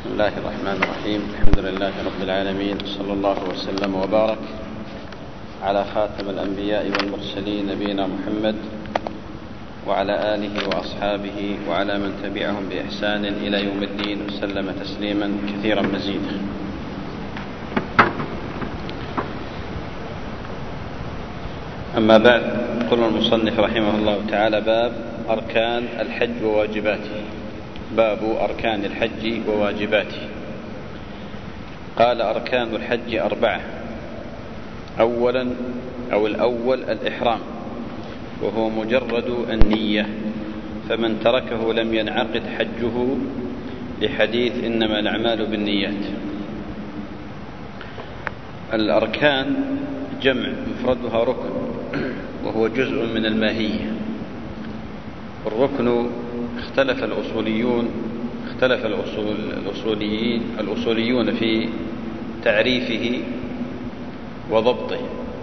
بسم الله الرحمن الرحيم. الحمد لله رب العالمين، صلى الله وسلم وبارك على خاتم الأنبياء والمرسلين نبينا محمد وعلى آله وأصحابه وعلى من تبعهم بإحسان إلى يوم الدين، وسلم تسليما كثيرا مزيدا. أما بعد، قال المصنف رحمه الله تعالى: باب أركان الحج وواجباته. باب أركان الحج وواجباته. قال: أركان الحج 4. الأول الإحرام، وهو مجرد النية، فمن تركه لم ينعقد حجه، لحديث إنما الأعمال بالنيات. الأركان جمع، مفردها ركن، وهو جزء من الماهية. الركن اختلف الأصوليون في تعريفه وضبطه،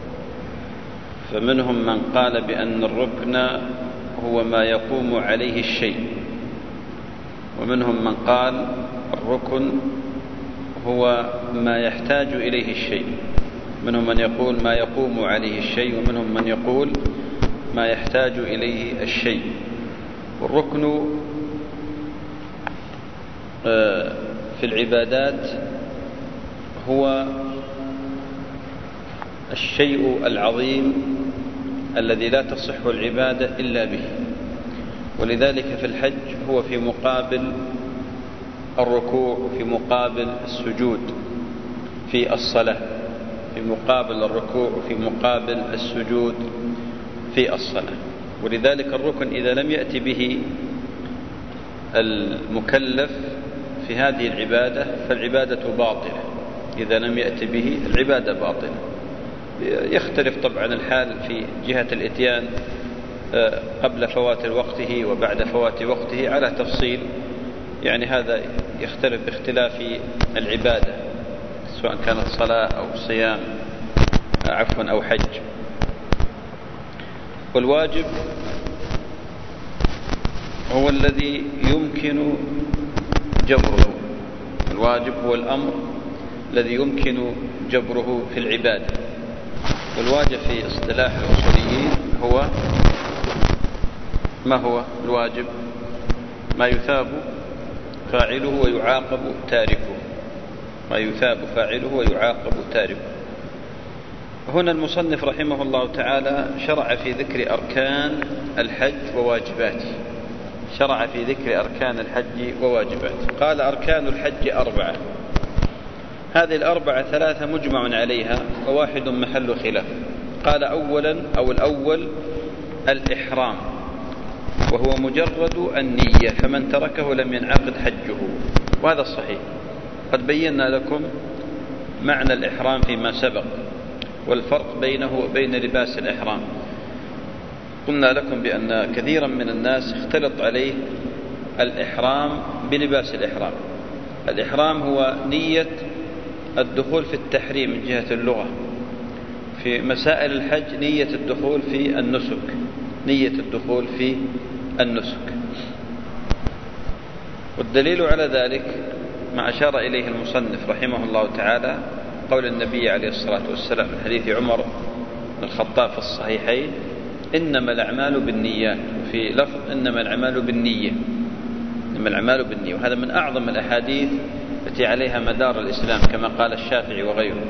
فمنهم من قال بأن الركن هو ما يقوم عليه الشيء، ومنهم من قال الركن هو ما يحتاج إليه الشيء. منهم من يقول ما يقوم عليه الشيء، ومنهم من يقول ما يحتاج إليه الشيء. والركن في العبادات هو الشيء العظيم الذي لا تصح العبادة إلا به، ولذلك في الحج هو في مقابل الركوع، في مقابل السجود في الصلاة، في مقابل الركوع، في مقابل السجود في الصلاة. ولذلك الركن إذا لم يأتي به المكلف في هذه العبادة فالعبادة باطلة. إذا لم يأتي به العبادة باطلة. يختلف طبعا الحال في جهة الإتيان قبل فوات وقته وبعد فوات وقته على تفصيل، يعني هذا يختلف باختلاف العبادة، سواء كانت صلاة أو صيام أو حج. والواجب هو الذي يمكن جبره. الواجب هو الأمر الذي يمكن جبره في العبادة. والواجب في اصطلاح الأصوليين هو ما هو الواجب؟ ما يثاب فاعله ويعاقب تاركه. ما يثاب فاعله ويعاقب تاركه. هنا المصنف رحمه الله تعالى شرع في ذكر أركان الحج وواجباته. شرع في ذكر أركان الحج وواجباته. قال: أركان الحج 4. هذه ال4 3 مجمع عليها، وواحد محل خلاف. قال: الأول الإحرام، وهو مجرد النية، فمن تركه لم ينعقد حجه. وهذا الصحيح. قد بينا لكم معنى الإحرام فيما سبق، والفرق بينه وبين لباس الإحرام. قلنا لكم بأن كثيرا من الناس اختلط عليه الإحرام بلباس الإحرام. الإحرام هو نية الدخول في التحريم من جهة اللغة. في مسائل الحج نية الدخول في النسك. والدليل على ذلك ما أشار إليه المصنف رحمه الله تعالى قول النبي عليه الصلاة والسلام من حديث عمر بن الخطاب في الصحيحين: إنما الأعمال بالنيات، وفي لفظ إنما الأعمال بالنية. وهذا من أعظم الأحاديث التي عليها مدار الإسلام، كما قال الشافعي وغيره.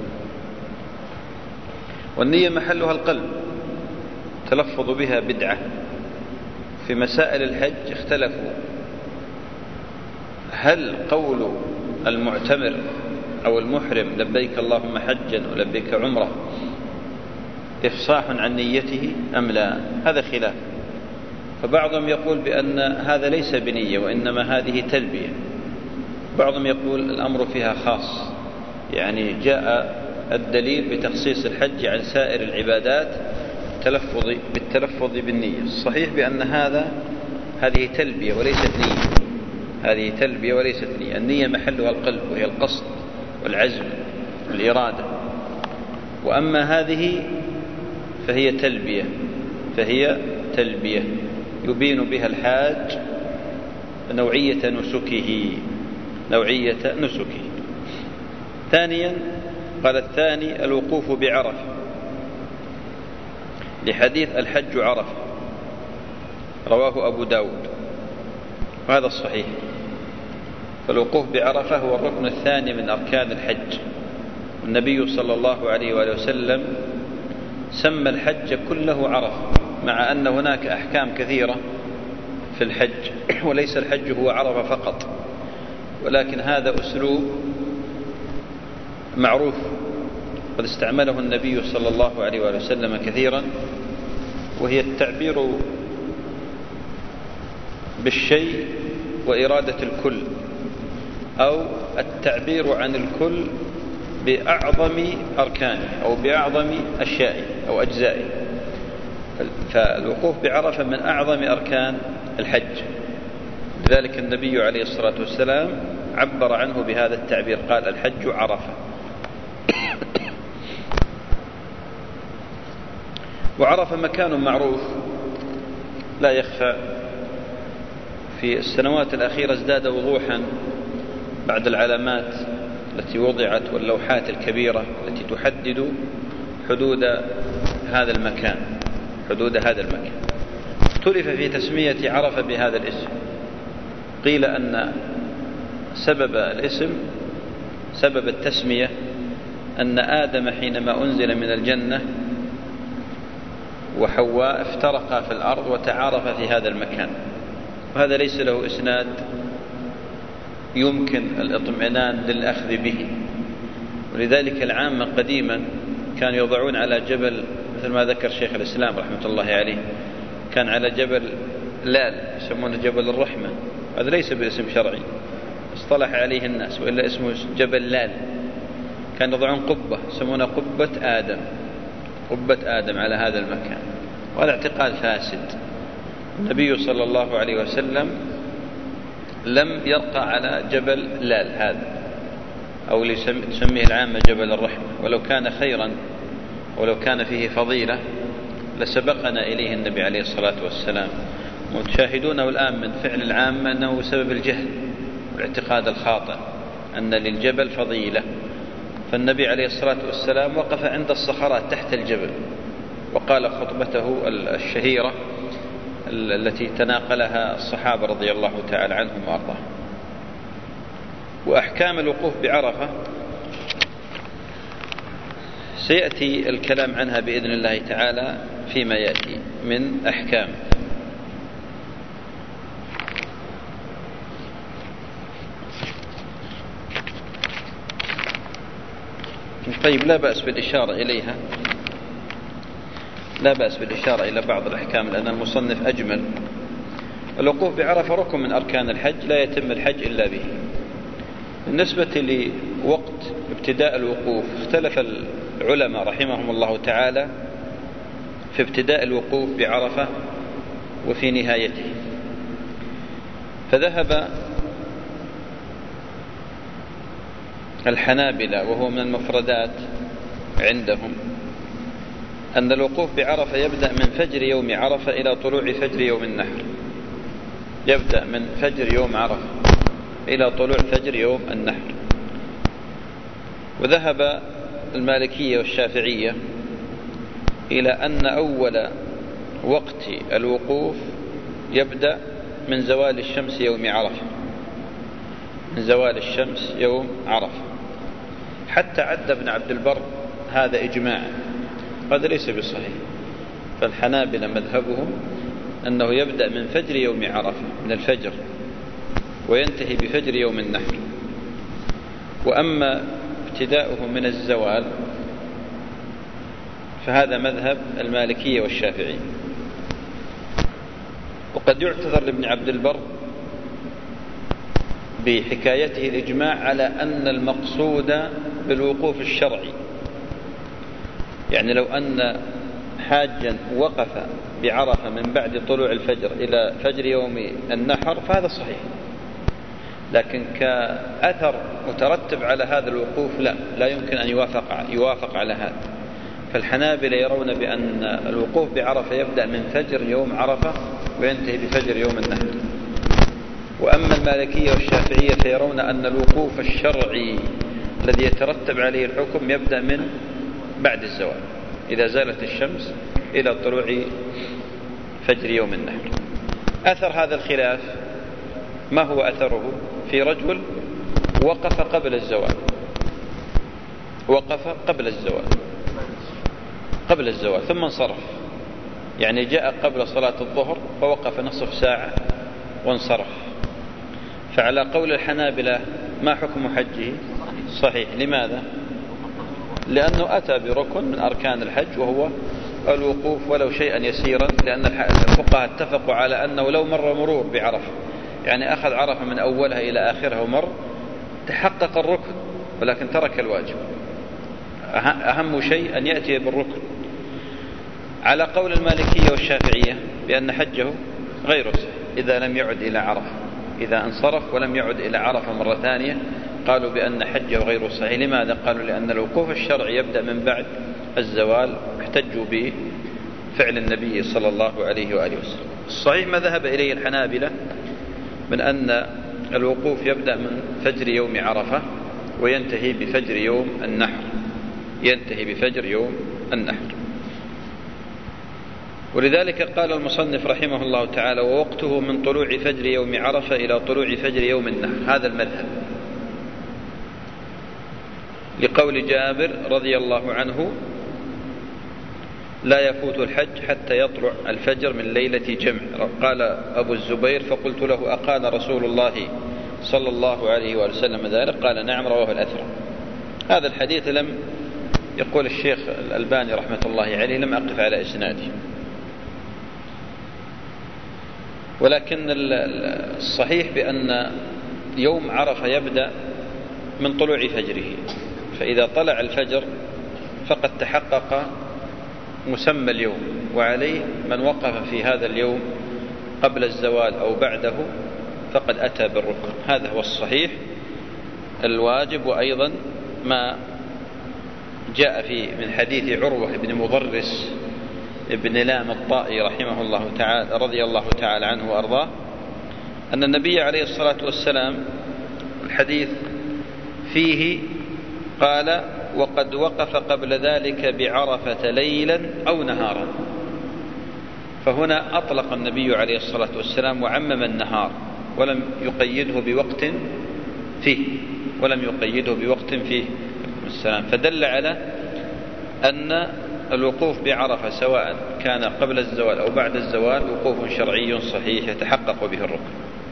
والنية محلها القلب، تلفظ بها بدعة. في مسائل الحج اختلفوا: هل قول المعتمر أو المحرم لبيك اللهم حجا ولبيك عمره إفصاح عن نيته أم لا؟ هذا خلاف. فبعضهم يقول بأن هذا ليس بنية، وإنما هذه تلبية. بعضهم يقول الأمر فيها خاص، يعني جاء الدليل بتخصيص الحج عن سائر العبادات بالتلفظ بالنية. الصحيح بأن هذه تلبية وليست نية. النية محلها القلب، وهي القصد والعزم والإرادة. وأما هذه فهي تلبية يبين بها الحاج نوعية نسكه. نوعية نسكه. ثانيا قال الثاني الوقوف بعرفة، لحديث الحج عرفة رواه أبو داود، وهذا الصحيح. فالوقوف بعرفة هو الركن الثاني من أركان الحج. النبي صلى الله عليه وآله وسلم سمى الحج كله عرفة، مع أن هناك أحكام كثيرة في الحج، وليس الحج هو عرفة فقط، ولكن هذا أسلوب معروف قد استعمله النبي صلى الله عليه وآله وسلم كثيرا، وهي التعبير بالشيء وإرادة الكل، أو التعبير عن الكل بأعظم أركانه أو بأعظم أشيائه أو أجزائه. فالوقوف بعرفة من أعظم أركان الحج، لذلك النبي عليه الصلاة والسلام عبر عنه بهذا التعبير، قال الحج عرفة. وعرفة مكان معروف لا يخفى، في السنوات الأخيرة ازداد وضوحا بعد العلامات التي وضعت واللوحات الكبيرة التي تحدد حدود هذا المكان. اختلف في تسمية عرفة بهذا الاسم. قيل أن سبب التسمية أن آدم حينما أنزل من الجنة وحواء افترقا في الأرض وتعارفا في هذا المكان، وهذا ليس له إسناد يمكن الاطمئنان للأخذ به. ولذلك العامة قديما كانوا يضعون على جبل، مثل ما ذكر شيخ الإسلام رحمة الله عليه، كان على جبل لال يسمونه جبل الرحمة، هذا ليس باسم شرعي اصطلح عليه الناس، وإلا اسمه جبل لال. كان يضعون قبة يسمونها قبة آدم على هذا المكان، وهذا اعتقاد فاسد. النبي صلى الله عليه وسلم لم يرقى على جبل لال هذا، أو تسميه العامة جبل الرحمة، ولو كان خيرا ولو كان فيه فضيلة لسبقنا إليه النبي عليه الصلاة والسلام. وتشاهدونه الآن من فعل العامة أنه سبب الجهل والاعتقاد الخاطئ أن للجبل فضيلة. فالنبي عليه الصلاة والسلام وقف عند الصخرات تحت الجبل وقال خطبته الشهيرة التي تناقلها الصحابة رضي الله تعالى عنهم وأرضاهم. وأحكام الوقوف بعرفة سيأتي الكلام عنها بإذن الله تعالى فيما يأتي من أحكام. طيب، لا بأس بالإشارة إليها، لا بأس بالإشارة إلى بعض الأحكام لأن المصنف أجمل. الوقوف بعرفة ركن من أركان الحج، لا يتم الحج إلا به. بالنسبة لوقت ابتداء الوقوف اختلف العلماء رحمهم الله تعالى في ابتداء الوقوف بعرفة وفي نهايته. فذهب الحنابلة وهو من المفردات عندهم أن الوقوف بعرفة يبدأ من فجر يوم عرفة إلى طلوع فجر يوم النحر. يبدأ من فجر يوم عرفة إلى طلوع فجر يوم النحر. وذهب المالكية والشافعية إلى أن أول وقت الوقوف يبدأ من زوال الشمس يوم عرفة، من زوال الشمس يوم عرفة. حتى عد ابن عبد البر هذا إجماعا، هذا ليس بصحيح. فالحنابلة مذهبهم أنه يبدأ من فجر يوم عرفة، من الفجر، وينتهي بفجر يوم النحر. وأما ابتداؤه من الزوال فهذا مذهب المالكية والشافعية. وقد يعتذر لابن عبد البر بحكايته الإجماع على أن المقصود بالوقوف الشرعي، يعني لو أن حاجا وقف بعرفة من بعد طلوع الفجر إلى فجر يوم النحر فهذا صحيح، لكن كأثر مترتب على هذا الوقوف لا يمكن أن يوافق على هذا. فالحنابلة يرون بأن الوقوف بعرفة يبدأ من فجر يوم عرفة وينتهي بفجر يوم النحر. وأما المالكية والشافعية فيرون أن الوقوف الشرعي الذي يترتب عليه الحكم يبدأ من بعد الزوال، إذا زالت الشمس إلى طلوع فجر يوم النحر. أثر هذا الخلاف ما هو أثره؟ في رجل وقف قبل الزوال، وقف قبل الزوال ثم انصرف، يعني جاء قبل صلاة الظهر فوقف نصف ساعة وانصرف، فعلى قول الحنابلة ما حكم حجه؟ صحيح. لماذا؟ لأنه أتى بركن من أركان الحج وهو الوقوف ولو شيئا يسيرا، لأن الفقهاء اتفقوا على أنه لو مر مرور بعرفة، يعني أخذ عرفة من أولها إلى آخرها ومر، تحقق الركن ولكن ترك الواجب. أهم شيء أن يأتي بالركن. على قول المالكية والشافعية بأن حجه غير صحيح إذا لم يعد إلى عرفة، إذا انصرف ولم يعد إلى عرفة مرة ثانية قالوا بأن حجه غير صحيح. لماذا؟ قالوا لأن الوقوف الشرعي يبدأ من بعد الزوال، احتجوا بفعل النبي صلى الله عليه وآله وسلم. الصحيح ما ذهب إليه الحنابلة من أن الوقوف يبدأ من فجر يوم عرفة وينتهي بفجر يوم النحر، ولذلك قال المصنف رحمه الله تعالى: ووقته من طلوع فجر يوم عرفة إلى طلوع فجر يوم النحر. هذا المذهب لقول جابر رضي الله عنه: لا يفوت الحج حتى يطلع الفجر من ليلة جمع. قال أبو الزبير: فقلت له: أقال رسول الله صلى الله عليه وسلم ذلك؟ قال: نعم، رواه الأثرم. هذا الحديث لم يقول الشيخ الألباني رحمة الله عليه، لم أقف على إسناده، ولكن الصحيح بأن يوم عرفة يبدأ من طلوع فجره، فإذا طلع الفجر فقد تحقق مسمى اليوم، وعليه من وقف في هذا اليوم قبل الزوال أو بعده فقد أتى بالركن. هذا هو الصحيح الواجب. وأيضا ما جاء في من حديث عروة بن مضرس ابن لام الطائي رحمه الله تعالى رضي الله تعالى عنه وأرضاه أن النبي عليه الصلاة والسلام الحديث فيه قال: وقد وقف قبل ذلك بعرفة ليلا أو نهارا. فهنا أطلق النبي عليه الصلاة والسلام وعمم النهار ولم يقيده بوقت فيه السلام، فدل على أن الوقوف بعرفة سواء كان قبل الزوال أو بعد الزوال وقوف شرعي صحيح يتحقق به الركن.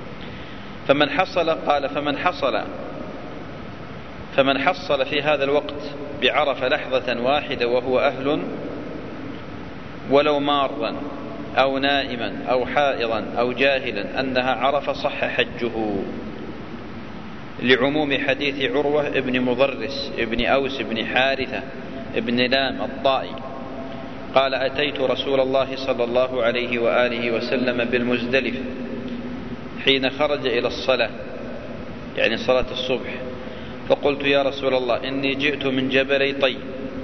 فمن حصل في هذا الوقت بعرفة لحظة واحدة وهو أهل، ولو مارا أو نائما أو حائضا أو جاهلا أنها عرفة، صح حجه، لعموم حديث عروة ابن مضرس ابن أوس ابن حارثة ابن لام الطائي قال: أتيت رسول الله صلى الله عليه وآله وسلم بالمزدلفة حين خرج إلى الصلاة، يعني صلاة الصبح، فقلت: يا رسول الله، إني جئت من جبلي طي،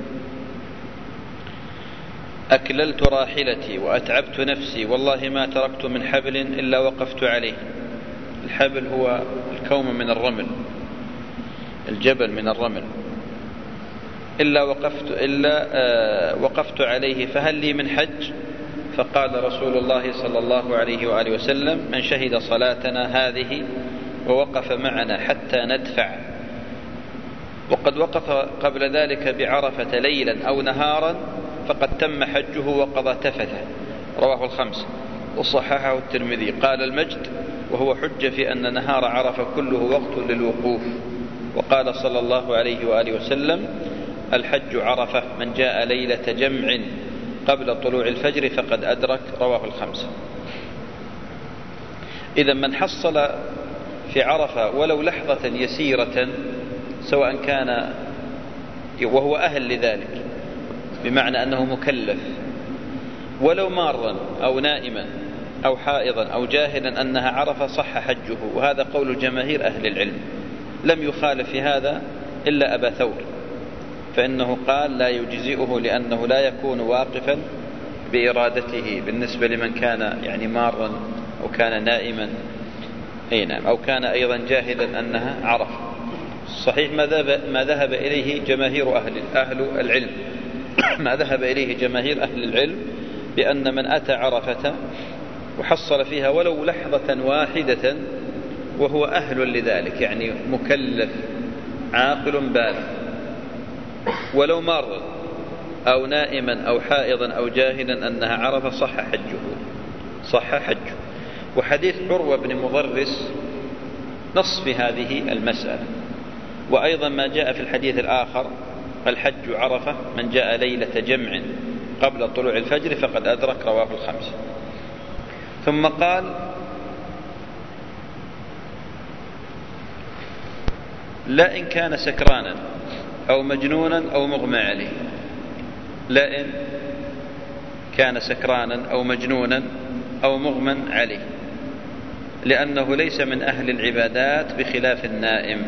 أكللت راحلتي وأتعبت نفسي، والله ما تركت من حبل إلا وقفت عليه. الحبل هو الكوم من الرمل، الجبل من الرمل، إلا وقفت عليه، فهل لي من حج؟ فقال رسول الله صلى الله عليه وآله وسلم: من شهد صلاتنا هذه ووقف معنا حتى ندفع، وقد وقف قبل ذلك بعرفة ليلا أو نهارا، فقد تم حجه وقضى تفثه. رواه الخمسة وصححه الترمذي. قال المجد: وهو حجة في أن نهار عرفة كله وقت للوقوف. وقال صلى الله عليه وآله وسلم: الحج عرفة، من جاء ليلة جمع قبل طلوع الفجر فقد أدرك. رواه الخمسة. إذا من حصل في عرفة ولو لحظة يسيرة، سواء كان وهو أهل لذلك بمعنى أنه مكلف، ولو مارا أو نائما أو حائضا أو جاهلا أنها عرفة، صح حجه. وهذا قول جماهير أهل العلم، لم يخالف في هذا إلا أبا ثور، فإنه قال لا يجزئه لأنه لا يكون واقفا بإرادته بالنسبة لمن كان يعني مارا أو كان نائما أي نعم، أو كان أيضا جاهلا أنها عرفة. صحيح ما ذهب إليه جماهير أهل العلم ما ذهب إليه جماهير أهل العلم بأن من أتى عرفة وحصل فيها ولو لحظة واحدة وهو أهل لذلك، يعني مكلف عاقل بالغ، ولو مار أو نائما أو حائضا أو جاهلا أنها عرفة صح حجه. وحديث عروة بن مضرس نص في هذه المسألة. وأيضا ما جاء في الحديث الآخر: الحج عرفة، من جاء ليلة جمع قبل طلوع الفجر فقد أدرك، رواه الخمسة. ثم قال: لا إن كان سكرانا أو مجنونا أو مغمى عليه. لا إن كان سكرانا أو مجنونا أو مغمى عليه، لأنه ليس من أهل العبادات بخلاف النائم.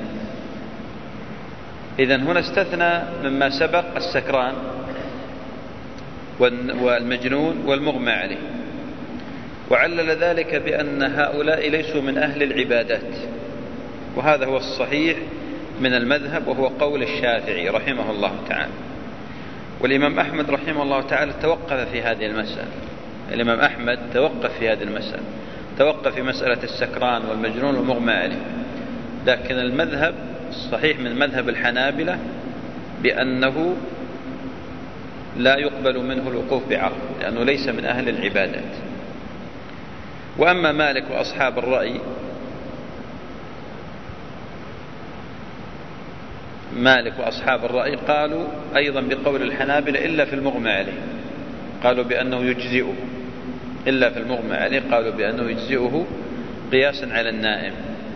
إذن هنا استثنى مما سبق السكران والمجنون والمغمى عليه، وعلل ذلك بأن هؤلاء ليسوا من أهل العبادات، وهذا هو الصحيح من المذهب، وهو قول الشافعي رحمه الله تعالى. والإمام أحمد رحمه الله تعالى توقف في هذه المسألة. الإمام أحمد توقف في هذه المسألة، توقف في مسألة السكران والمجنون والمغمى عليه. لكن المذهب الصحيح من مذهب الحنابلة بأنه لا يقبل منه الوقوف بعرفة، لأنه ليس من أهل العبادات. وأما مالك وأصحاب الرأي، مالك وأصحاب الرأي قالوا أيضا بقول الحنابلة إلا في المغمى عليه، قالوا بأنه يجزئه، إلا في المغمى عليه قالوا بأنه يجزئه قياسا على النائم.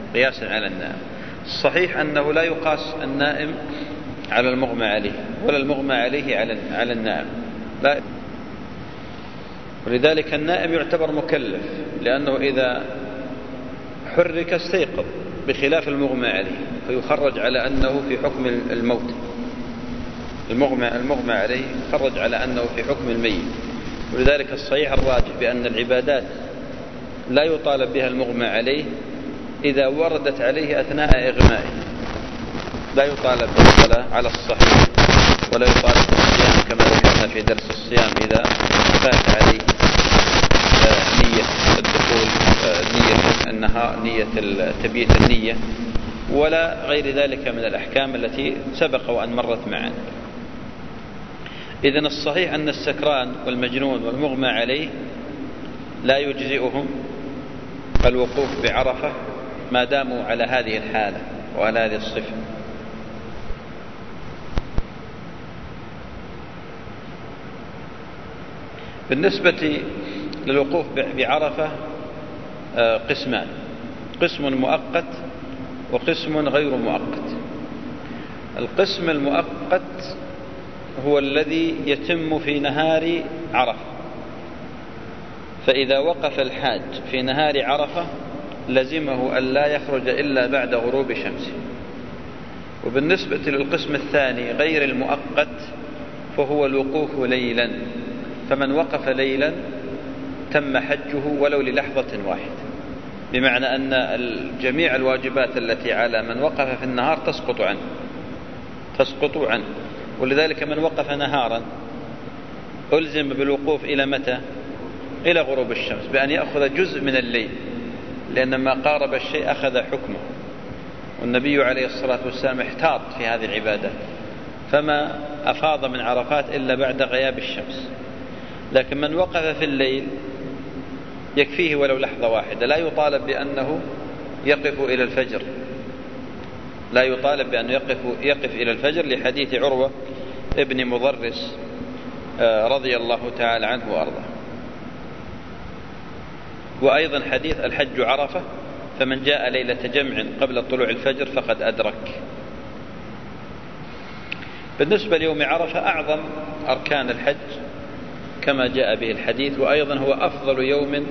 الصحيح أنه لا يقاس النائم على المغمى عليه، ولا المغمى عليه على النائم، لا. ولذلك النائم يعتبر مكلف، لأنه إذا حرك استيقظ، بخلاف المغمى عليه فيخرج على أنه في حكم الموت. المغمى عليه يخرج على أنه في حكم الميت. ولذلك الصحيح الراجح بأن العبادات لا يطالب بها المغمى عليه إذا وردت عليه أثناء إغمائه، لا يطالب بالصلاة على الصحيح، ولا يطالب بالصيام كما ذكرنا في درس الصيام إذا فات عليه نية الدخول، نية النهار، نية تبييت النية، ولا غير ذلك من الأحكام التي سبق وأن مرت معنا. إذن الصحيح أن السكران والمجنون والمغمى عليه لا يجزئهم الوقوف بعرفة ما داموا على هذه الحالة وعلى هذه الصفة. بالنسبة للوقوف بعرفة قسمان: قسم مؤقت وقسم غير مؤقت. القسم المؤقت هو الذي يتم في نهار عرفة، فإذا وقف الحاج في نهار عرفة لزمه أن لا يخرج إلا بعد غروب شمسه. وبالنسبة للقسم الثاني غير المؤقت فهو الوقوف ليلا، فمن وقف ليلا تم حجه ولو للحظة واحدة، بمعنى أن جميع الواجبات التي على من وقف في النهار تسقط عنه. ولذلك من وقف نهارا ألزم بالوقوف إلى متى؟ إلى غروب الشمس، بأن يأخذ جزء من الليل، لأن ما قارب الشيء أخذ حكمه. والنبي عليه الصلاة والسلام احتاط في هذه العبادة، فما أفاض من عرفات إلا بعد غياب الشمس. لكن من وقف في الليل يكفيه ولو لحظة واحدة، لا يطالب بأنه يقف إلى الفجر، لا يطالب بأنه يقف إلى الفجر، لحديث عروة ابن مضرس رضي الله تعالى عنه وأرضاه. وأيضا حديث الحج عرفة، فمن جاء ليلة جمع قبل طلوع الفجر فقد أدرك. بالنسبة ليوم عرفة أعظم أركان الحج كما جاء به الحديث، وأيضا هو أفضل يوم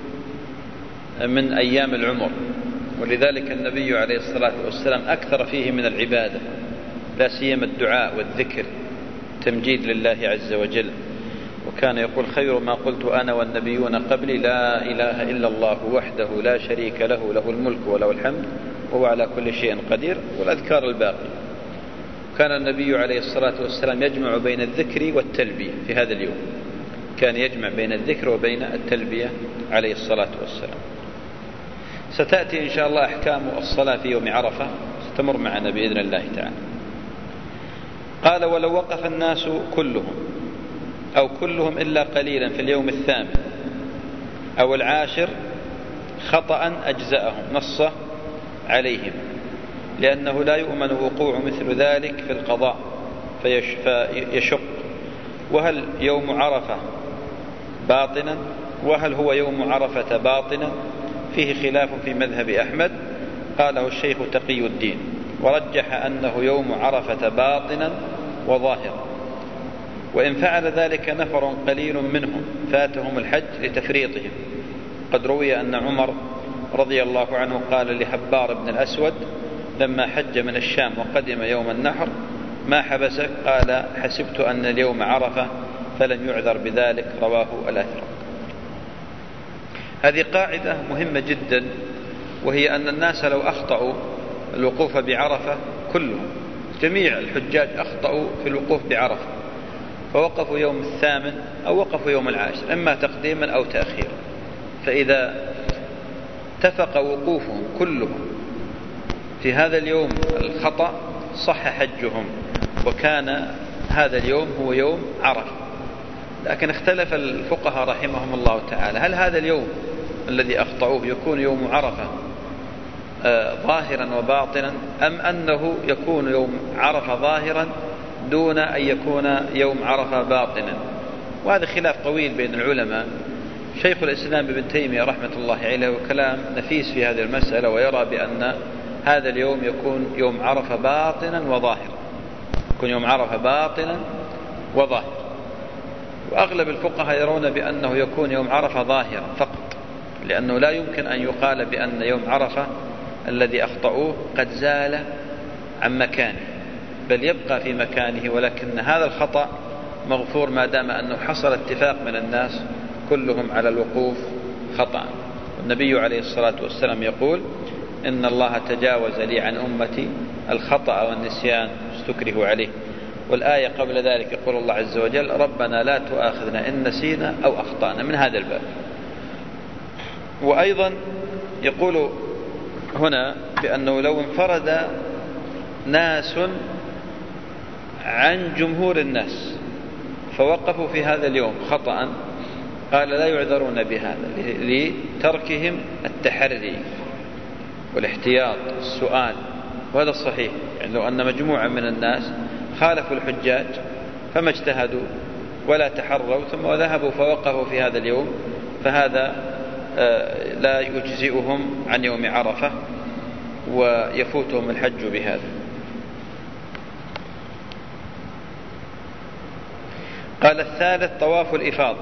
من أيام العمر، ولذلك النبي عليه الصلاة والسلام أكثر فيه من العبادة، لا سيما الدعاء والذكر، تمجيد لله عز وجل. وكان يقول خير ما قلت أنا والنبيون قبلي لا إله إلا الله وحده لا شريك له له الملك وله الحمد وهو على كل شيء قدير، والأذكار الباقي. كان النبي عليه الصلاة والسلام يجمع بين الذكر والتلبية في هذا اليوم، كان يجمع بين الذكر وبين التلبية عليه الصلاة والسلام. ستأتي إن شاء الله أحكام الصلاة في يوم عرفة، ستمر معنا بإذن الله تعالى. قال ولو وقف الناس كلهم أو كلهم إلا قليلا في اليوم الثامن أو العاشر خطأ أجزأهم، نص عليهم، لأنه لا يؤمن وقوع مثل ذلك في القضاء فيشق. وهل يوم عرفة باطنا وهل هو يوم عرفة باطنا؟ فيه خلاف في مذهب أحمد، قاله الشيخ تقي الدين، ورجح أنه يوم عرفة باطنا وظاهرا. وإن فعل ذلك نفر قليل منهم فاتهم الحج لتفريطهم. قد روي أن عمر رضي الله عنه قال لحبار بن الأسود لما حج من الشام وقدم يوم النحر ما حبسك؟ قال حسبت أن اليوم عرفة فلم يعذر بذلك، رواه الأثرم. هذه قاعدة مهمة جدا، وهي أن الناس لو أخطأوا الوقوف بعرفة كلهم، جميع الحجاج أخطأوا في الوقوف بعرفة فوقفوا يوم الثامن أو وقفوا يوم العاشر، إما تقديما أو تأخيرا، فإذا اتفق وقوفهم كلهم في هذا اليوم الخطأ صح حجهم، وكان هذا اليوم هو يوم عرفة. لكن اختلف الفقهاء رحمهم الله تعالى، هل هذا اليوم الذي أخطأوه يكون يوم عرفة ظاهرا وباطنا، أم أنه يكون يوم عرفة ظاهرا دون أن يكون يوم عرفة باطنا؟ وهذا خلاف طويل بين العلماء. شيخ الإسلام ابن تيمية رحمة الله عليه وكلام نفيس في هذه المسألة، ويرى بأن هذا اليوم يكون يوم عرفة باطنا وظاهرا، يكون يوم عرفة باطنا وظاهرا. وأغلب الفقهاء يرون بأنه يكون يوم عرفة ظاهرا فقط، لأنه لا يمكن أن يقال بأن يوم عرفة الذي أخطأوه قد زال عن مكانه، بل يبقى في مكانه، ولكن هذا الخطأ مغفور ما دام أنه حصل اتفاق من الناس كلهم على الوقوف خطأ. النبي عليه الصلاة والسلام يقول إن الله تجاوز لي عن أمتي الخطأ والنسيان استكره عليه. والآية قبل ذلك يقول الله عز وجل ربنا لا تؤاخذنا إن نسينا أو أخطأنا، من هذا الباب. وأيضا يقول هنا بأنه لو انفرد ناس عن جمهور الناس فوقفوا في هذا اليوم خطأ، قال لا يعذرون بهذا لتركهم التحري والاحتياط السؤال، وهذا الصحيح. يعني لو أن مجموعة من الناس خالفوا الحجاج فما اجتهدوا ولا تحروا ثم ذهبوا فوقفوا في هذا اليوم، فهذا لا يجزئهم عن يوم عرفة ويفوتهم الحج بهذا. قال الثالث طواف الإفاضة،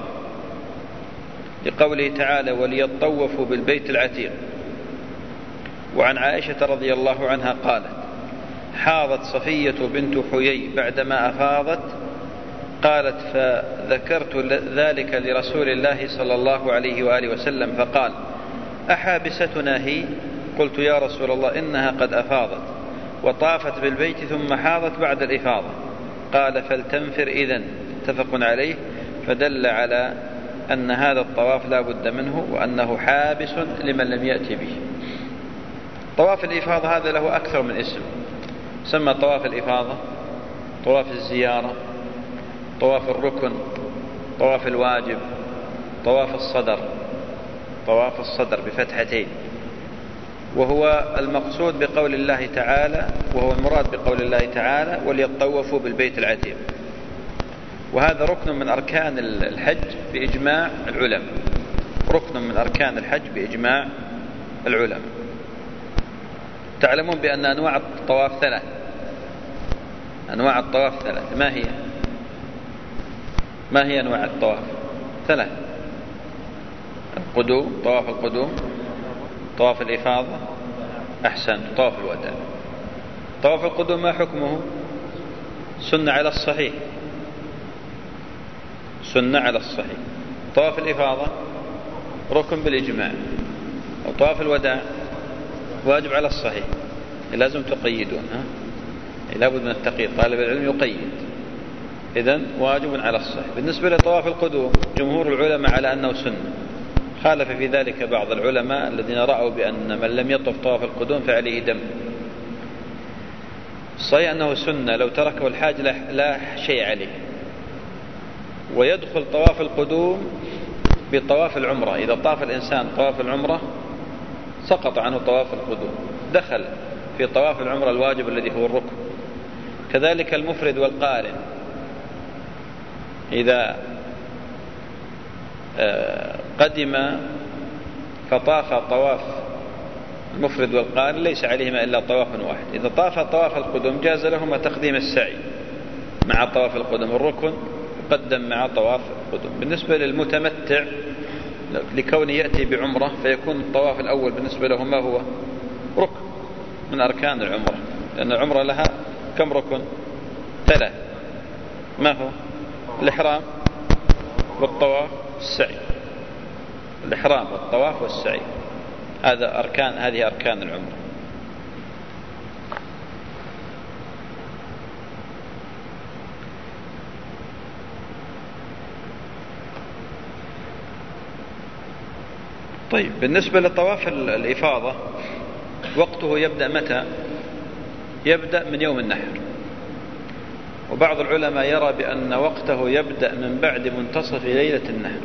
لقوله تعالى وليطوفوا بالبيت العتيق. وعن عائشة رضي الله عنها قالت حاضت صفية بنت حيي بعدما أفاضت، قالت فذكرت ذلك لرسول الله صلى الله عليه وآله وسلم فقال أحابستنا هي؟ قلت يا رسول الله إنها قد أفاضت وطافت بالبيت ثم حاضت بعد الإفاضة. قال فلتنفر إذن، متفق عليه، فدل على أن هذا الطواف لا بد منه وأنه حابس لمن لم يأتي به. طواف الإفاضة هذا له أكثر من اسم، سمى طواف الإفاضة، طواف الزيارة، طواف الركن، طواف الواجب، طواف الصدر، طواف الصدر بفتحتين. وهو المقصود بقول الله تعالى، وهو المراد بقول الله تعالى وليطوفوا بالبيت العتيق. وهذا ركن من أركان الحج بإجماع العلماء، ركن من أركان الحج بإجماع العلماء. تعلمون بأن أنواع الطواف ثلاث، أنواع الطواف ثلاث. ما هي أنواع الطواف؟ ثلاث: القدوم، طواف القدوم، طواف الإفاضة، أحسن، طواف الوداع. طواف القدوم ما حكمه؟ سنة على الصحيح، سنة على الصحيح. طواف الإفاضة ركن بالإجماع، وطواف الوداع واجب على الصحيح. لازم تقيدون، لابد من التقييد، طالب العلم يقيد. إذن واجب على الصحيح. بالنسبة لطواف القدوم جمهور العلماء على أنه سنة، خالف في ذلك بعض العلماء الذين رأوا بأن من لم يطف طواف القدوم فعليه دم. صحيح أنه سنة، لو تركه الحاج لا شيء عليه. ويدخل طواف القدوم بطواف العمرة، إذا طاف الإنسان طواف العمرة سقط عنه طواف القدوم، دخل في طواف العمرة الواجب الذي هو الركن. كذلك المفرد والقارن، إذا قدم فطاف طواف المفرد والقارن ليس عليهما إلا طواف واحد. إذا طاف طواف القدوم جاز لهما تقديم السعي مع طواف القدوم، الركن يقدم مع طواف القدوم. بالنسبة للمتمتع لكونه يأتي بعمرة فيكون الطواف الأول بالنسبة له ما هو؟ ركن من أركان العمرة، لأن العمرة لها كم ركن؟ 3. ما هو؟ الإحرام والطواف والسعي. الإحرام والطواف والسعي، هذه أركان العمرة. طيب، بالنسبة لطواف الإفاضة وقته يبدأ متى؟ يبدأ من يوم النحر. وبعض العلماء يرى بأن وقته يبدأ من بعد منتصف ليلة النحر،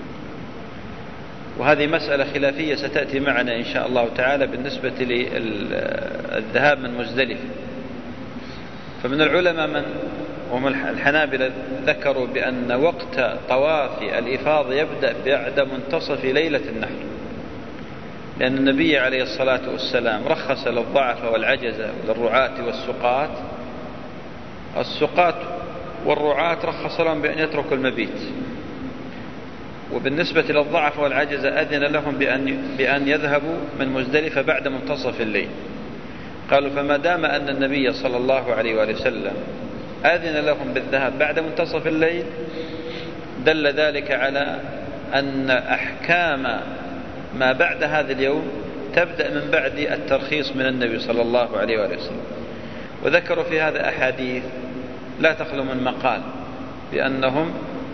وهذه مسألة خلافية ستأتي معنا إن شاء الله تعالى بالنسبة للذهاب من مزدلفة. فمن العلماء من وهم الحنابلة ذكروا بأن وقت طواف الإفاضة يبدأ بعد منتصف ليلة النحر، لأن النبي عليه الصلاة والسلام رخص للضعف والعجزة وللرعاة والسقاة. السقاة والرعاة رخص لهم بأن يتركوا المبيت، وبالنسبة للضعف والعجزة أذن لهم بأن يذهبوا من مزدلفة بعد منتصف الليل. قالوا فما دام أن النبي صلى الله عليه وآله وسلم أذن لهم بالذهاب بعد منتصف الليل دل ذلك على أن أحكام ما بعد هذا اليوم تبدأ من بعد الترخيص من النبي صلى الله عليه وآله وسلم. وذكروا في هذا أحاديث لا تخلو من مقال بأنهم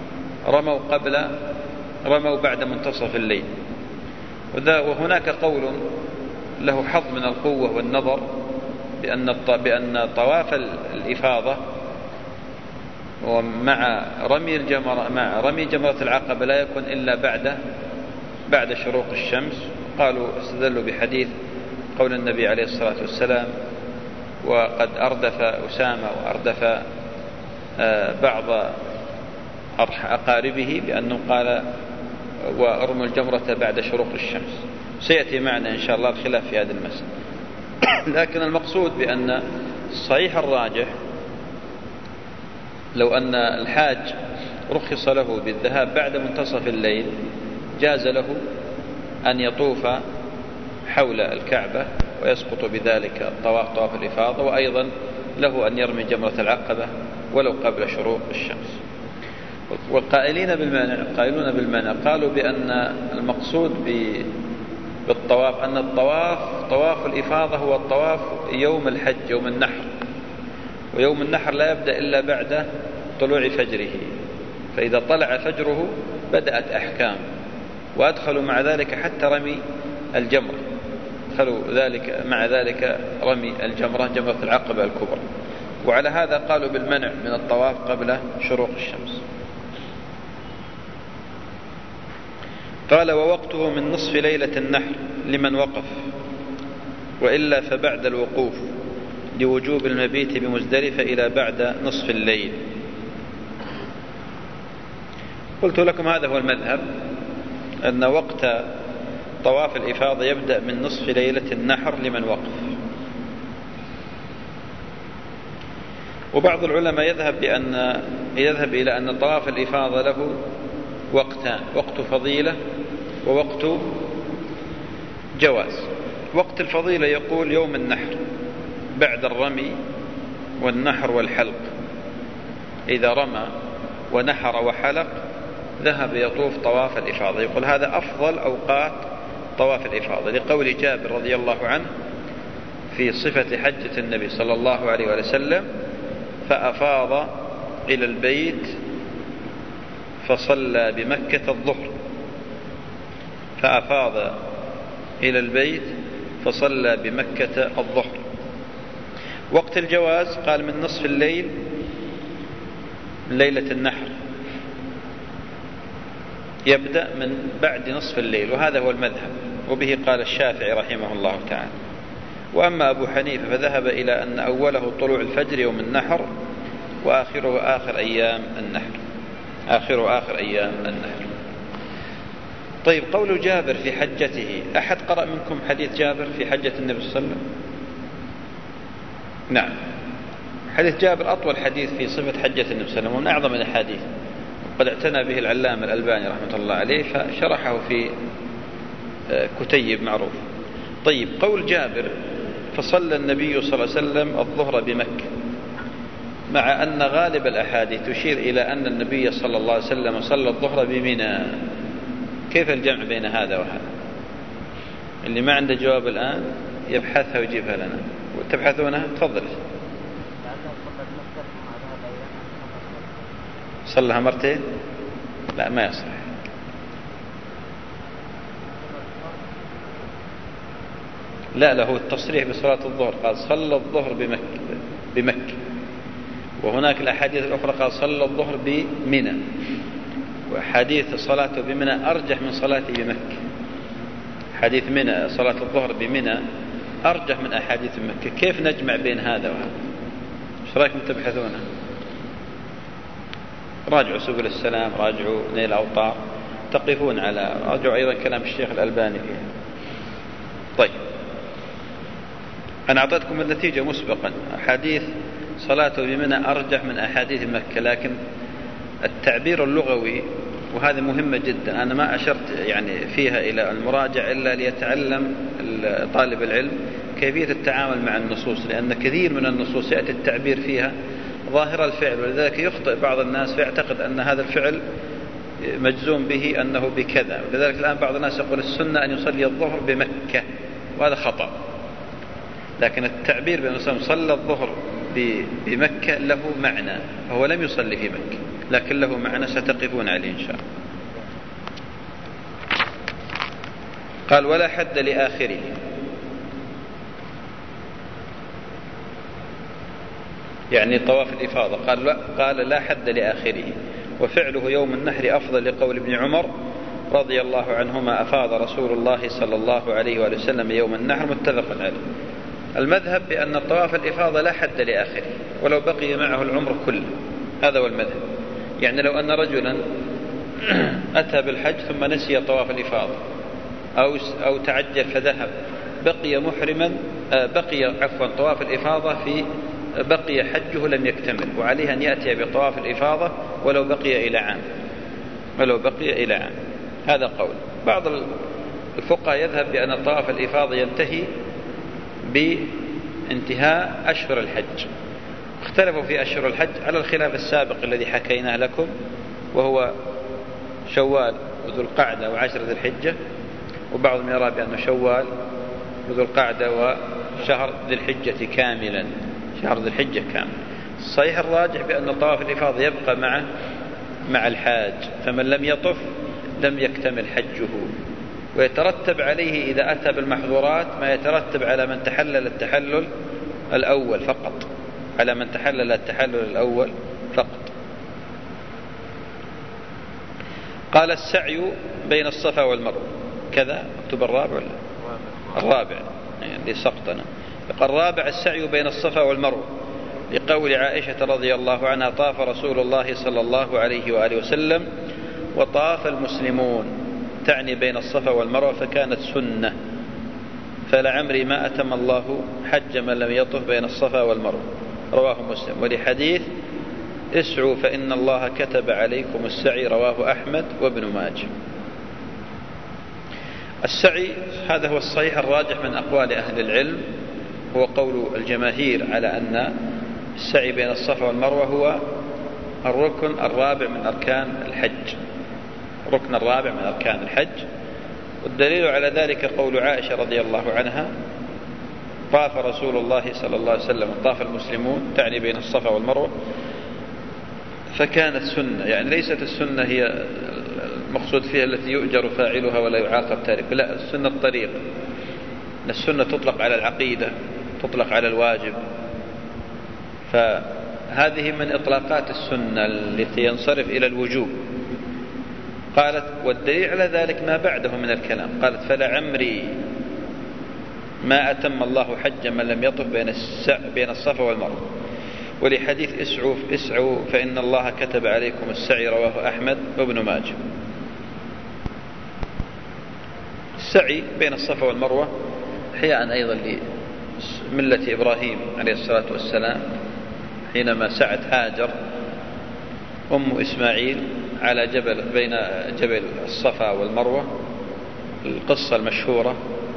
رموا بعد منتصف الليل. وهناك قول له حظ من القوة والنظر بأن طواف الإفاضة ومع رمي جمرة العقبة لا يكون إلا بعد شروق الشمس. قالوا استدلوا بحديث قول النبي عليه الصلاة والسلام وقد أردف أسامة وأردف بعض أقاربه بأنه قال وأرموا الجمرة بعد شروق الشمس. سيأتي معنا إن شاء الله الخلاف في هذه المسألة. لكن المقصود بأن الصحيح الراجح لو أن الحاج رخص له بالذهاب بعد منتصف الليل جاز له أن يطوف حول الكعبة ويسقط بذلك طواف الإفاضة، وأيضا له أن يرمي جمرة العقبة ولو قبل شروق الشمس. والقائلون بالمنع قالوا بأن المقصود بالطواف أن طواف الإفاضة هو الطواف يوم الحج يوم النحر، ويوم النحر لا يبدأ إلا بعد طلوع فجره، فإذا طلع فجره بدأت أحكام. وأدخلوا مع ذلك حتى رمي الجمرة، مع ذلك رمي الجمرة جمرة العقبة الكبرى. وعلى هذا قالوا بالمنع من الطواف قبل شروق الشمس. قال ووقته من نصف ليلة النحر لمن وقف، وإلا فبعد الوقوف لوجوب المبيت بمزدلفة إلى بعد نصف الليل. قلت لكم هذا هو المذهب، أن وقت طواف الإفاضة يبدأ من نصف ليلة النحر لمن وقف. وبعض العلماء يذهب إلى أن طواف الإفاضة له وقتان، وقت فضيلة ووقت جواز. وقت الفضيلة يقول يوم النحر بعد الرمي والنحر والحلق، إذا رمى ونحر وحلق ذهب يطوف طواف الإفاضة. يقول هذا أفضل أوقات طواف الإفاضة، لقول جابر رضي الله عنه في صفة حجة النبي صلى الله عليه وسلم: فأفاض إلى البيت فصلى بمكة الظهر. فأفاض إلى البيت فصلى بمكة الظهر. وقت الجواز قال من نصف الليل من ليلة النحر، يبدأ من بعد نصف الليل، وهذا هو المذهب، وبه قال الشافعي رحمه الله تعالى. وأما أبو حنيفة فذهب إلى أن أوله طلوع الفجر يوم النحر وآخره آخر أيام النحر، آخر أيام النحر. طيب، قول جابر في حجته، أحد قرأ منكم حديث جابر في حجة النبي صلى الله عليه وسلم؟ نعم، حديث جابر أطول حديث في صفة حجة النبي صلى الله عليه وسلم، ومن أعظم الأحاديث، قد اعتنى به العلامة الألباني رحمة الله عليه فشرحه في كتيب معروف. طيب، قول جابر: فصلى النبي صلى الله عليه وسلم الظهر بمكة، مع أن غالب الأحاديث تشير إلى أن النبي صلى الله عليه وسلم صلى الظهر بمنى. كيف الجمع بين هذا وهذا؟ اللي ما عنده جواب الآن يبحثها ويجيبها لنا. وتبحثونها؟ تفضل. صلىها مرتين؟ لا، ما يصح. لا، له التصريح بصلاة الظهر، قال صلى الظهر بمكة. وهناك الأحاديث الأخرى قال صلى الظهر بمنى، وحديث صلاته بمنى أرجح من صلاته بمكة. حديث منى صلاة الظهر بمنى أرجح من أحاديث مكة. كيف نجمع بين هذا وهذا؟ ايش رايكم تبحثونها؟ راجعوا سبل السلام، راجعوا نيل الأوطار، تقفون على، راجعوا أيضا كلام الشيخ الألباني فيها. طيب، أنا أعطيتكم النتيجة مسبقا، حديث صلاته بمنى أرجح من أحاديث مكة، لكن التعبير اللغوي، وهذا مهمة جدا، أنا ما أشرت يعني فيها إلى المراجع إلا ليتعلم طالب العلم كيفية التعامل مع النصوص، لأن كثير من النصوص يأتي التعبير فيها ظاهر الفعل، ولذلك يخطئ بعض الناس فيعتقد أن هذا الفعل مجزوم به أنه بكذا. ولذلك الآن بعض الناس يقول السنة أن يصلي الظهر بمكة، وهذا خطأ. لكن التعبير بأنه صلى الظهر بمكة له معنى، فهو لم يصلي في مكة، لكن له معنى ستقفون عليه إن شاء الله. قال: ولا حد لآخره. يعني طواف الإفاضة قال لا حد لآخره، وفعله يوم النحر أفضل، لقول ابن عمر رضي الله عنهما: أفاض رسول الله صلى الله عليه وآله وسلم يوم النحر، متفق عليه. المذهب بأن طواف الإفاضة لا حد لآخره، ولو بقي معه العمر كله، هذا هو المذهب. يعني لو أن رجلا أتى بالحج ثم نسي طواف الإفاضة أو تعجل فذهب، بقي طواف الإفاضة بقي حجه لم يكتمل، وعليه أن يأتي بطواف الإفاضة ولو بقي إلى عام. هذا قول. بعض الفقهاء يذهب بأن طواف الإفاضة ينتهي بانتهاء أشهر الحج. اختلفوا في أشهر الحج على الخلاف السابق الذي حكيناه لكم، وهو شوال وذو القعدة وعشر ذي الحجة، وبعضهم يرى بأنه شوال وذو القعدة وشهر ذي الحجة كاملا، شهر ذي الحجة كامل. الصحيح الراجح بأن طواف الإفاضة يبقى مع الحاج، فمن لم يطف لم يكتمل حجه، ويترتب عليه إذا أتى بالمحظورات ما يترتب على من تحلل التحلل الأول فقط، فقط. قال: السعي بين الصفا والمروة، كذا مكتوب الرابع ولا الرابع؟ يعني سقطنا. الرابع: السعي بين الصفا والمروة، لقول عائشة رضي الله عنها: طاف رسول الله صلى الله عليه وآله وسلم وطاف المسلمون، تعني بين الصفا والمروة، فكانت سنة، فلعمري ما أتم الله حج من لم يطف بين الصفا والمروة، رواه مسلم. ولحديث: اسعوا فإن الله كتب عليكم السعي، رواه أحمد وابن ماجه. السعي هذا هو الصحيح الراجح من أقوال أهل العلم، هو قول الجماهير على أن السعي بين الصفا والمروة هو الركن الرابع من أركان الحج، الركن الرابع من أركان الحج. والدليل على ذلك قول عائشة رضي الله عنها: طاف رسول الله صلى الله عليه وسلم، طاف المسلمون، تعني بين الصفا والمروة، فكانت سنة، يعني ليست السنة هي المقصود فيها التي يؤجر فاعلها ولا يعاقب تاركها، لا، السنة الطريق. السنة تطلق على العقيدة، تطلق على الواجب، فهذه من إطلاقات السنة التي ينصرف إلى الوجوب. قالت: والدليل على ذلك ما بعده من الكلام. قالت: فلعمري ما أتم الله حج من لم يطف بين الصفا والمروة. ولحديث اسعوا فإن الله كتب عليكم السعي، رواه أحمد وابن ماجه. السعي بين الصفا والمروة إحياء أيضا لملة إبراهيم عليه الصلاة والسلام، حينما سعت هاجر أم إسماعيل على جبل بين جبل الصفا والمروة. القصة المشهورة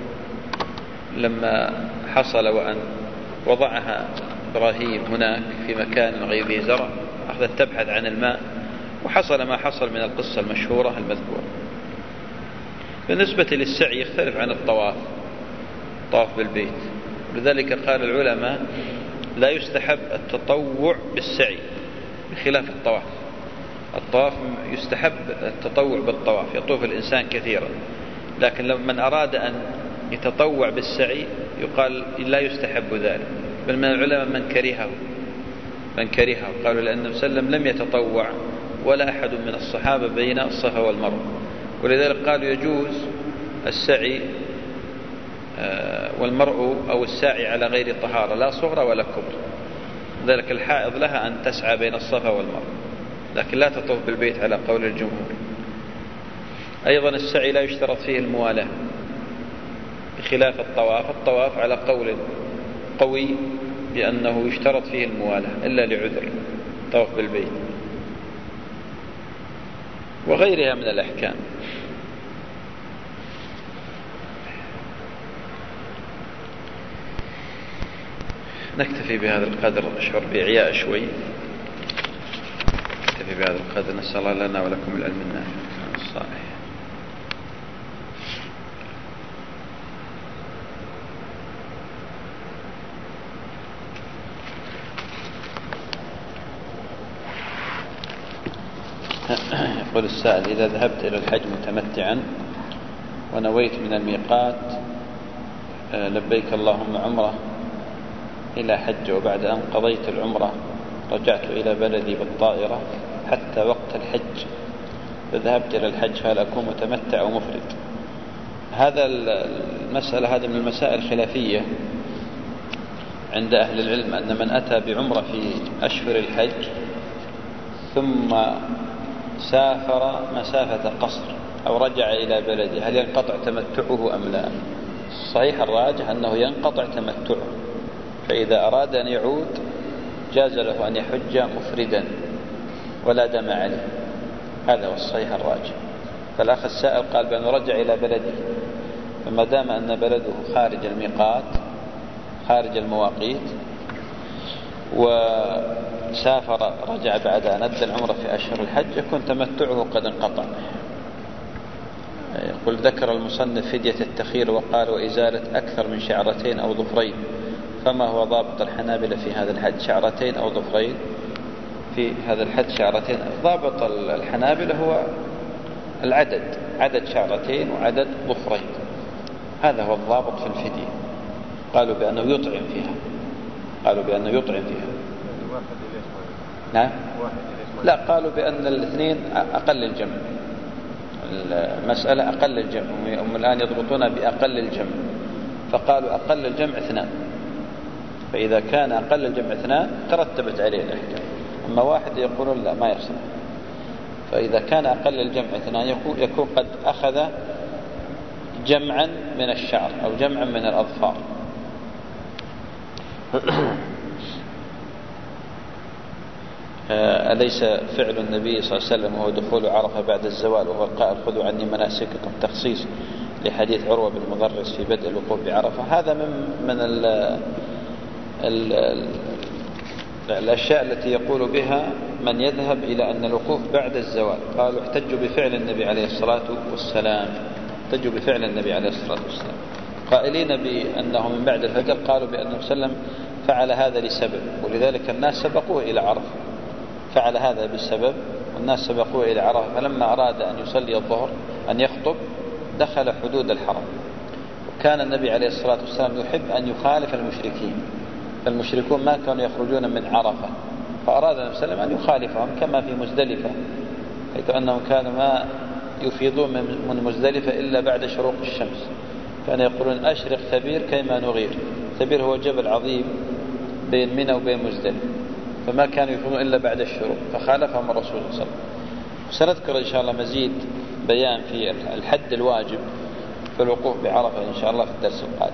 لما حصل وأن وضعها إبراهيم هناك في مكان غير ذي زرع، أخذت تبحث عن الماء، وحصل ما حصل من القصة المشهورة المذكورة. بالنسبة للسعي يختلف عن الطواف بالبيت، لذلك قال العلماء: لا يستحب التطوع بالسعي بخلاف الطواف. الطواف يستحب التطوع بالطواف، يطوف الإنسان كثيرا، لكن لو من أراد أن يتطوع بالسعي يقال لا يستحب ذلك. بل من العلماء من كرهه قالوا لأن النبي صلى الله عليه وسلم لم يتطوع ولا أحد من الصحابة بين الصفا والمروة، ولذلك قالوا يجوز السعي والمرء أو الساعي على غير طهارة، لا صغرى ولا كبر. ذلك الحائض لها أن تسعى بين الصفا والمروة، لكن لا تطوف بالبيت على قول الجمهور. أيضا السعي لا يشترط فيه الموالاة بخلاف الطواف على قول قوي بأنه يشترط فيه الموالاة إلا لعذر، طواف بالبيت وغيرها من الأحكام. نكتفي بهذا القدر، أشعر بإعياء شوي. نكتفي بهذا القدر، نسأل الله لنا ولكم العلم النافع الصالح. يقول السائل: إذا ذهبت إلى الحج متمتعا ونويت من الميقات لبيك اللهم عمرة إلى حج، وبعد أن قضيت العمرة رجعت إلى بلدي بالطائرة حتى وقت الحج، فذهبت إلى الحج، هل أكون متمتع أو مفرد؟ هذا المسألة هذه من المسائل الخلافية عند أهل العلم، أن من أتى بعمرة في أشهر الحج ثم سافر مسافة قصر أو رجع إلى بلده، هل ينقطع تمتعه أم لا؟ صحيح الراجح أنه ينقطع تمتعه، فإذا أراد أن يعود جاز له أن يحج مفردا ولا دم عليه. هذا هو الصحيح الراجح. فالأخ السائل قال بأنه رجع إلى بلده، فما دام أن بلده خارج الميقات خارج المواقيت وسافر رجع بعد أن أدى العمرة في أشهر الحج، يكون تمتعه قد انقطع. يقول: ذكر المصنف فدية التخير وقال: وإزالة أكثر من شعرتين أو ظفرين، فما هو ضابط الحنابلة في هذا الحد؟ شعرتين أو ظفرين في هذا الحد؟ شعرتين. ضابط الحنابلة هو العدد، عدد شعرتين وعدد ظفرين، هذا هو الضابط في الفدية. قالوا بأنه يطعم فيها. نعم؟ لا، قالوا بأن الاثنين أقل الجمع، المسألة أقل الجمع، هم الآن يضبطون بأقل الجمع، فقالوا أقل الجمع 2، فإذا كان أقل الجمع 2 ترتبت عليه الأحكام. أما واحد يقولون لا، ما يصلح. فإذا كان أقل الجمع 2 يكون قد أخذ جمعا من الشعر أو جمعا من الأظفار. أليس فعل النبي صلى الله عليه وسلم وهو دخول عرفة بعد الزوال وهو القائل: خذوا عني مناسككم، تخصيص لحديث عروة بن مضرس في بدء الوقوف بعرفة؟ هذا من الأشياء التي يقول بها من يذهب إلى أن الوقوف بعد الزوال. قالوا احتجوا بفعل النبي عليه الصلاة والسلام، احتجوا بفعل النبي عليه الصلاة والسلام قائلين بأنه من بعد الفجر. قالوا بأنه سلم فعل هذا لسبب، ولذلك الناس سبقوه إلى عرفة، فعل هذا بسبب والناس سبقوه إلى عرفة، فلما أراد أن يصلي الظهر أن يخطب دخل حدود الحرم. وكان النبي عليه الصلاة والسلام يحب أن يخالف المشركين، فالمشركون ما كانوا يخرجون من عرفة، فأراد النبي صلى الله عليه وسلم أن يخالفهم كما في مزدلفة، حيث أنهم كانوا ما يفيضون من مزدلفة إلا بعد شروق الشمس، كانوا يقولون أشرق ثبير كيما نغير. ثبير هو جبل عظيم بين منى وبين مزدلفة، فما كانوا يفيضون إلا بعد الشروق، فخالفهم الرسول صلى الله عليه وسلم. سنذكر إن شاء الله مزيد بيان في الحد الواجب في الوقوف بعرفة إن شاء الله في الدرس القادم.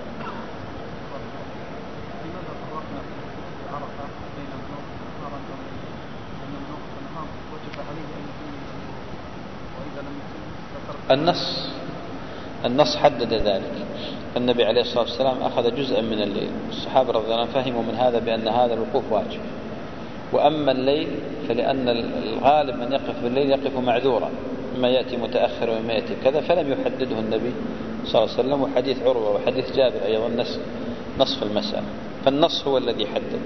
النص حدد ذلك. النبي عليه الصلاة والسلام أخذ جزءا من الليل، الصحابة رضي الله عنهم فهموا من هذا بأن هذا الوقوف واجب. وأما الليل فلأن الغالب من يقف بالليل يقف معذورا، ما يأتي متأخر وما يأتي كذا، فلم يحدده النبي صلى الله عليه وسلم. وحديث عروة وحديث جابر أيضا نصف المسألة، فالنص هو الذي حدد.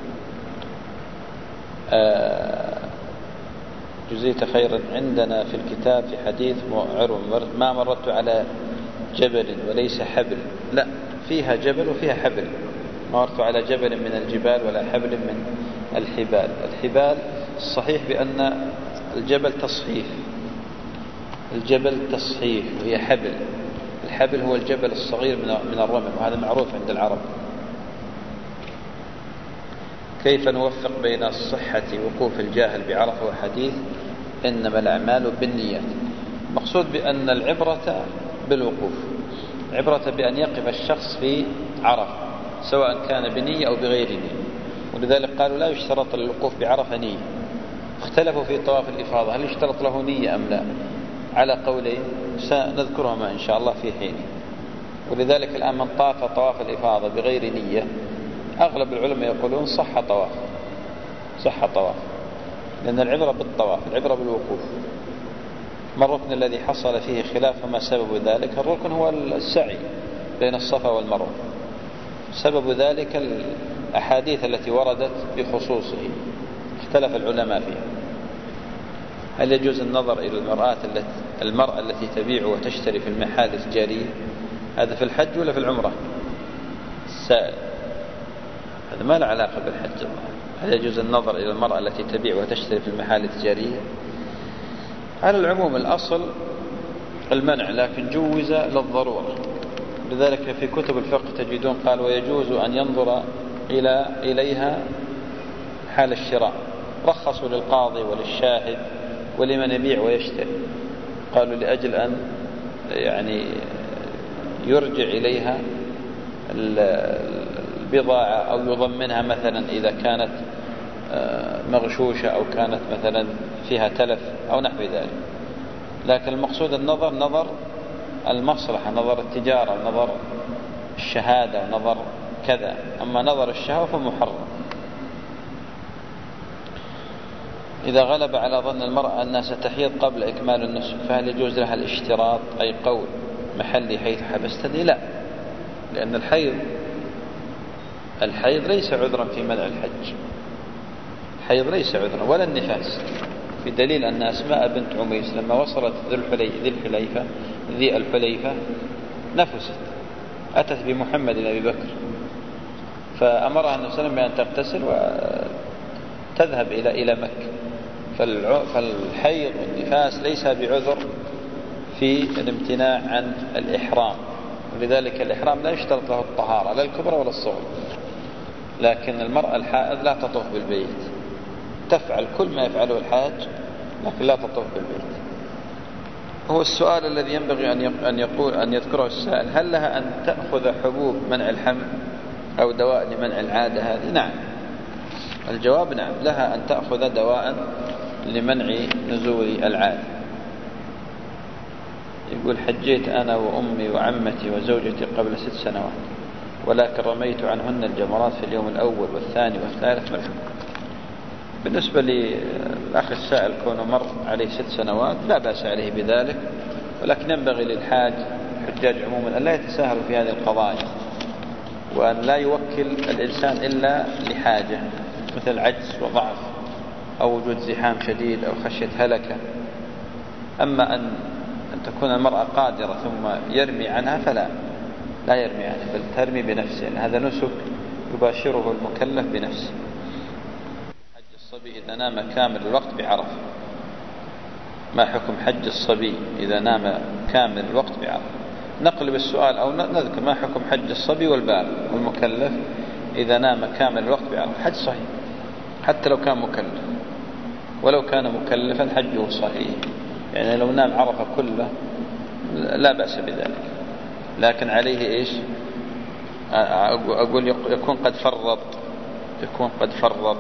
جزيت خيرا. عندنا في الكتاب في حديث عروة ما مررت على جبل وليس حبل، لا فيها جبل وفيها حبل، ما مررت على جبل من الجبال ولا حبل من الحبال. الحبال الصحيح بأن الجبل تصحيف، الجبل تصحيف وهي حبل. الحبل هو الجبل الصغير من الرمل، وهذا معروف عند العرب. كيف نوفق بين صحة وقوف الجاهل بعرفة وحديث إنما الأعمال بالنيات؟ مقصود بأن العبرة بالوقوف، عبرة بأن يقف الشخص في عرفة سواء كان بنية أو بغير نية. ولذلك قالوا لا يشترط للوقوف بعرفة نية. اختلفوا في طواف الإفاضة هل يشترط له نية أم لا، على قولين سنذكرهما إن شاء الله في حين. ولذلك الآن من طاف طواف الإفاضة بغير نية أغلب العلماء يقولون صح طواف، لأن العبرة بالطواف، العبرة بالوقوف. ما الركن الذي حصل فيه خلاف وما سبب ذلك؟ الركن هو السعي بين الصفا والمروة. سبب ذلك الأحاديث التي وردت بخصوصه، اختلف العلماء فيها. هل يجوز النظر إلى المرأة التي تبيع وتشتري في المحال التجارية؟ هذا في الحج ولا في العمرة؟ السائل هذا ما له علاقة بالحج. هل يجوز النظر إلى المرأة التي تبيع وتشتري في المحال التجارية؟ على العموم الأصل المنع، لكن جوز للضرورة. لذلك في كتب الفقه تجدون قال ويجوز أن ينظر إليها حال الشراء. رخصوا للقاضي وللشاهد ولمن يبيع ويشتري، قالوا لأجل أن يعني يرجع إليها البضاعة أو يضمنها مثلا إذا كانت مغشوشة أو كانت مثلا فيها تلف أو نحو ذلك. لكن المقصود النظر نظر المصلحة، نظر التجارة، نظر الشهادة، نظر كذا. أما نظر الشهوة فمحرم. إذا غلب على ظن المرأة أنها ستحيض قبل إكمال النسك فهل يجوز لها الاشتراط أي قول محلي حيث حبستني؟ لا، لأن الحيض ليس عذرا في منع الحج. الحيض ليس عذرا ولا النفاس، في دليل أن أسماء بنت عميس لما وصلت ذي الحليفة نفست، أتت بمحمد أبي بكر فأمرها النبي صلى الله عليه وسلم بأن تغتسل وتذهب إلى مكة. فالحيض والنفاس ليس بعذر في الامتناع عن الإحرام، ولذلك الإحرام لا يشترط له الطهارة لا الكبرى ولا الصغرى. لكن المرأة الحائض لا تطوف بالبيت، تفعل كل ما يفعله الحاج لكن لا تطوف بالبيت. هو السؤال الذي ينبغي أن يذكره السائل: هل لها أن تأخذ حبوب منع الحمل أو دواء لمنع العادة هذه؟ نعم، الجواب نعم، لها أن تأخذ دواء لمنع نزول العادة. يقول: حجيت أنا وأمي وعمتي وزوجتي قبل 6 سنوات، ولكن رميت عنهن الجمرات في اليوم الأول والثاني والثالث. بالنسبة للأخ السائل كونه مر عليه 6 سنوات لا بأس عليه بذلك، ولكن ينبغي للحاج الحجاج عموما أن لا يتساهلوا في هذه القضايا، وأن لا يوكل الإنسان إلا لحاجة مثل عجز وضعف أو وجود زحام شديد أو خشية هلكة. أما أن تكون المرأة قادرة ثم يرمي عنها فلا، لا يرمي عنها بل ترمي بنفسه، يعني هذا نسك يباشره المكلف بنفسه. حج الصبي إذا نام كامل الوقت بعرفة، ما حكم حج الصبي إذا نام كامل الوقت بعرفة؟ نقلب السؤال أو نذكر ما حكم حج الصبي والبالغ والمكلف إذا نام كامل الوقت بعرفة. حج صحيح حتى لو كان مكلف، ولو كان مكلفا حجه صحيح، يعني لو نام عرفة كله لا بأس بذلك، لكن عليه إيش؟ أقول يكون قد فرط.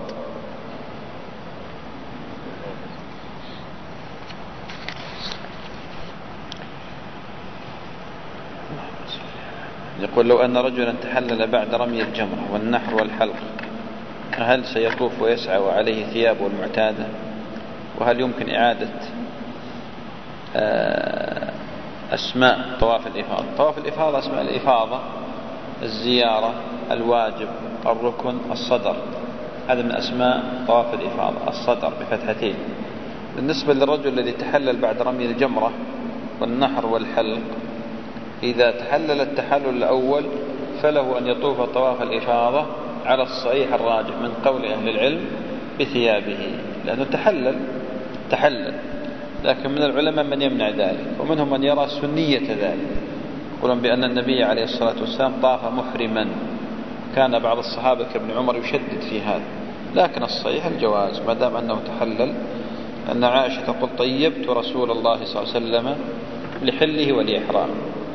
يقول لو أن رجلا تحلل بعد رمي الجمرة والنحر والحلق، هل سيطوف ويسعى وعليه ثيابه المعتادة؟ وهل يمكن إعادة أسماء طواف الإفاضة؟ طواف الإفاضة أسماء الإفاضة الزيارة، الواجب، الركن، الصدر، هذا من أسماء طواف الإفاضة، الصدر بفتحتين. بالنسبة للرجل الذي تحلل بعد رمي الجمرة والنحر والحلق، إذا تحلل التحلل الأول فله أن يطوف طواف الإفاضة على الصحيح الراجح من قول أهل العلم بثيابه، لأنه تحلل. لكن من العلماء من يمنع ذلك، ومنهم من يرى سنية ذلك، يقولون بأن النبي عليه الصلاة والسلام طاف محرما، كان بعض الصحابة كابن عمر يشدد في هذا، لكن الصحيح الجواز ما دام أنه تحلل. أن عائشة تقول طيبت رسول الله صلى الله عليه وسلم لحله ولإحرامه،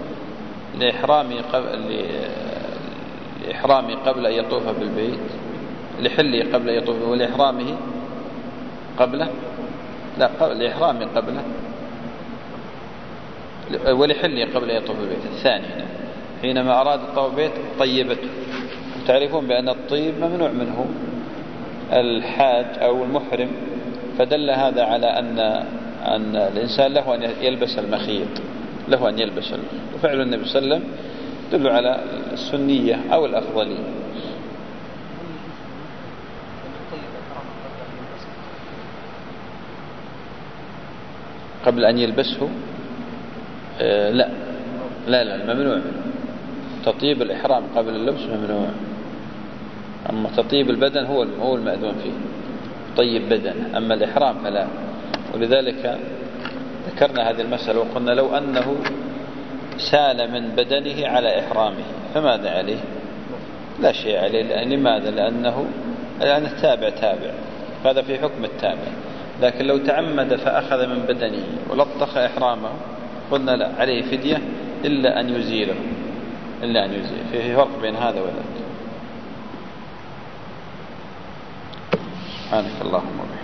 لإحرامه قبل أن يطوف بالبيت، لحله قبل أن يطوف، ولإحرامه قبله، لا لإحرامه قبله، ولحله قبل أن يطوف بالبيت الثاني. حينما أراد الطواف بالبيت طيبته. تعرفون بأن الطيب ممنوع منه الحاج أو المحرم، فدل هذا على أن الإنسان له أن يلبس المخيط، وفعل النبي صلى الله عليه وسلم يدل على السنية أو الأفضلية. قبل أن يلبسه لا ممنوع. تطيب الإحرام قبل اللبس ممنوع، أما تطيب البدن هو المأذون فيه، طيب بدن، أما الإحرام فلا. ولذلك ذكرنا هذه المسألة وقلنا لو أنه سال من بدنه على إحرامه فماذا عليه؟ لا شيء عليه. لماذا؟ لأن التابع هذا في حكم التابع. لكن لو تعمد فأخذ من بدنه ولطخ إحرامه قلنا لا، عليه فدية إلا أن يزيله، فيه فرق بين هذا وذاك. سبحانك اللهم وبحمدك.